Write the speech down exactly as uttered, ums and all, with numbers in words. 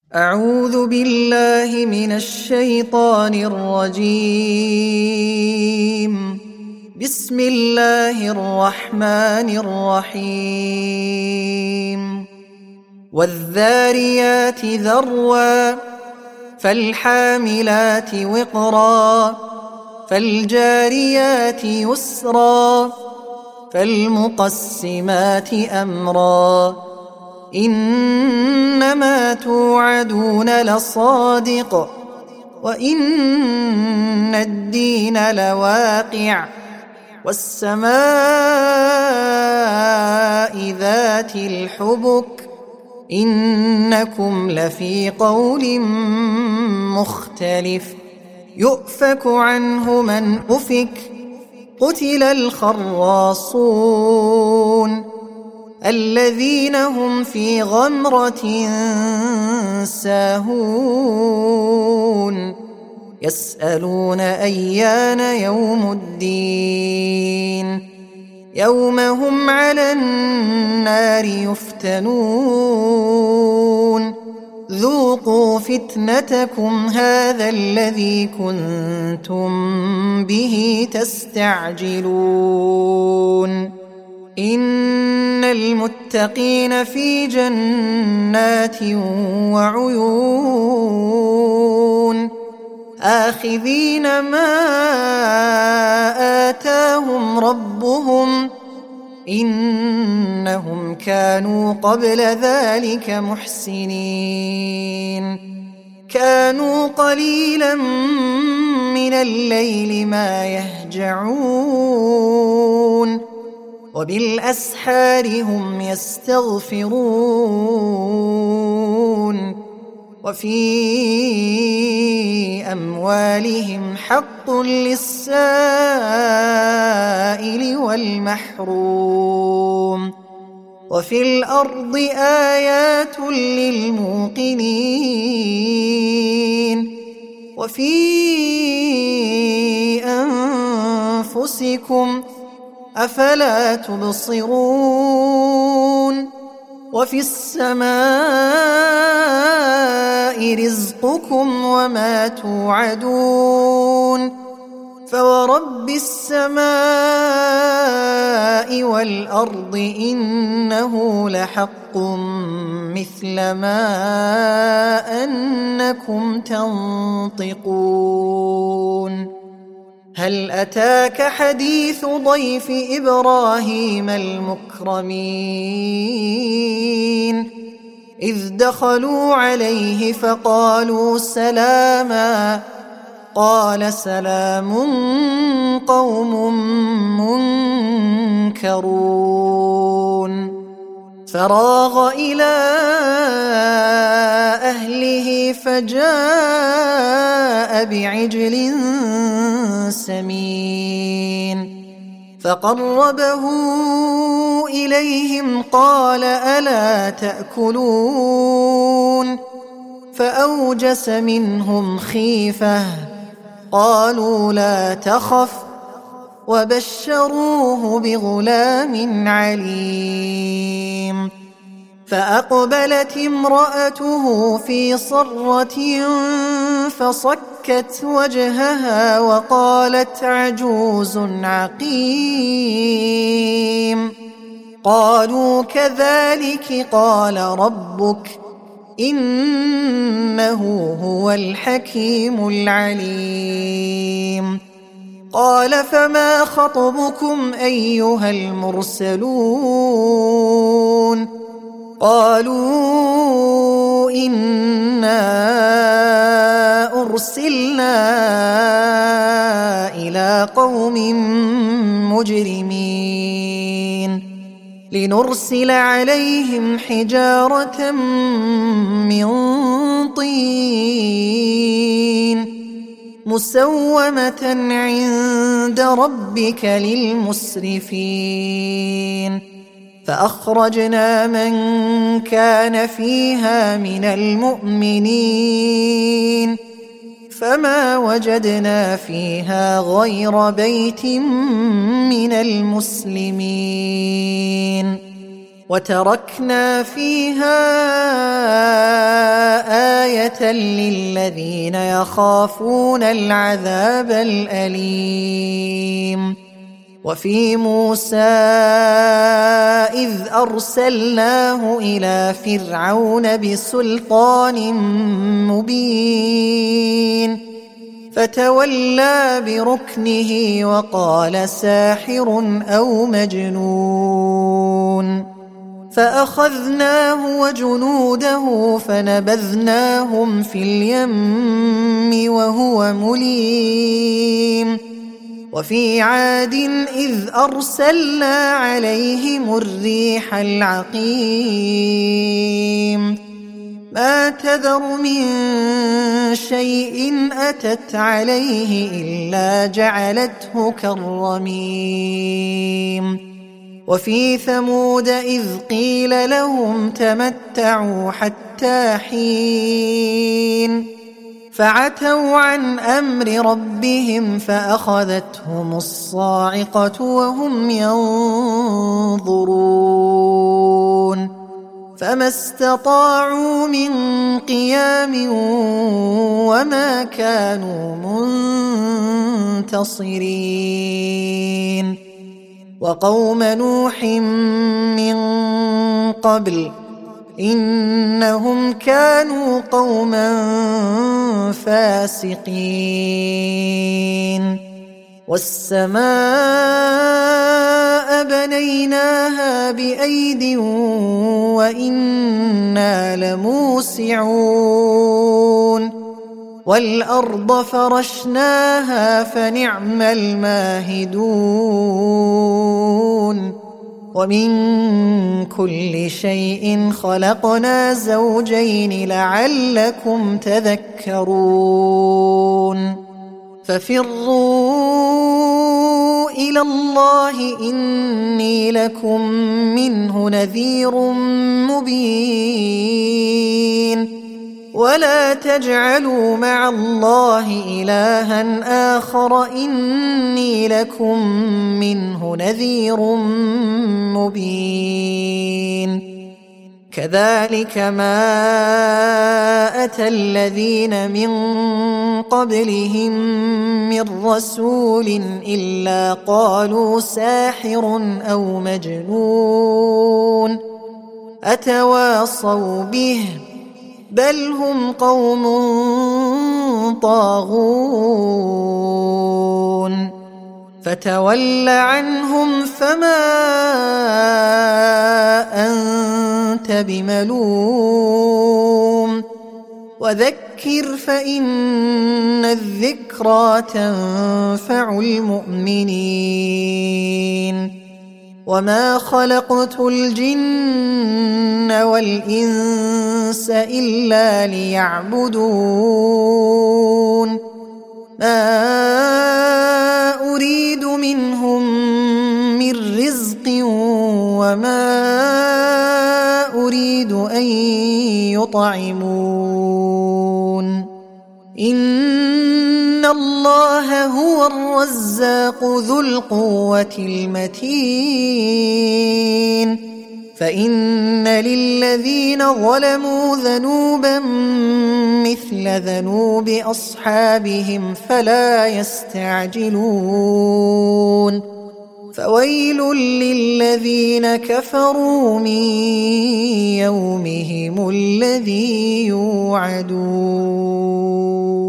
أعوذ بالله من الشيطان الرجيم. بسم الله الرحمن الرحيم. والذاريات ذروا فالحاملات وقرا فالجاريات يسرا فالمقسمات أمرا إنما توعدون لصادق وإن الدين لواقع والسماء ذات الحبك إنكم لفي قول مختلف يؤفك عنه من أفك قتل الخراصون الذين هم في غمرة ساهون يسألون أيان يوم الدين يوم هم على النار يفتنون ذوقوا فتنتكم هذا الذي كنتم به تستعجلون إن المتقين في جنات وعيون آخذين ما آتاهم ربهم إنهم كانوا قبل ذلك محسنين كانوا قليلا من الليل ما يهجعون وبالأسحار هم يستغفرون وفي أموالهم حق للسائل والمحروم وفي الأرض آيات للموقنين وفي أنفسكم أفلا تبصرون وفي السماء رزقكم وما توعدون فورب السماء والأرض إنه لحق مثل ما أنكم تنطقون هل أتاك حديث ضيف إبراهيم المكرمين إذ دخلوا عليه فقالوا سلاما قال سلام قوم منكرون فراغ إلى أهله فجاء بعجل سمين فقربه إليهم قال ألا تأكلون فأوجس منهم خيفة قالوا لا تخف وبشروه بغلام عليم فأقبلت امرأته في صرة فصكت وجهها وقالت عجوز عقيم قالوا كذلك قال ربك إنه هو الحكيم العليم قال فما خطبكم أيها المرسلون قالوا إنا أرسلنا إلى قوم مجرمين لنرسل عليهم حجارة من طين مسومة عند ربك للمسرفين فأخرجنا من كان فيها من المؤمنين فما وجدنا فيها غير بيت من المسلمين وتركنا فيها آية للذين يخافون العذاب الأليم. وفي موسى إذ أرسلناه إلى فرعون بسلطان مبين فتولى بركنه وقال ساحر أو مجنون، فأخذناه وجنوده فنبذناهم في اليم وهو مليم. وفي عاد إذ أرسلنا عليهم الريح العقيم، ما تذر من شيء أتت عليه إلا جعلته كالرميم. وفي ثمود إذ قيل لهم تمتعوا حتى حين، فعتوا عن أمر ربهم فأخذتهم الصاعقة وهم ينظرون، فما استطاعوا من قيام وما كانوا منتصرين. وقوم نوح من قبل إنهم كانوا قوما فاسقين. والسماء بنيناها بأيد وإنا لموسعون، والأرض فرشناها فنعم الماهدون. ومن كل شيء خلقنا زوجين لعلكم تذكرون. ففروا إلى الله إني لكم منه نذير مبين. ولا تجعلوا مع الله إلها آخر إني لكم منه نذير مبين. كذلك ما أتى الذين من قبلهم من رسول إلا قالوا ساحر أو مجنون أتواصوا به بل هم قوم طاغون. فتول عنهم فما أنت بملوم، وذكر فإن الذكرى تنفع المؤمنين. وما خلقت الجن والإنس إلا ليعبدون، ما أريد منهم من رزق وما أريد أن يطعمون، إن الله هو الرزاق ذو القوة المتين. فإن للذين ظلموا ذنوبا مثل ذنوب أصحابهم فلا يستعجلون. فويل للذين كفروا من يومهم الذي يوعدون.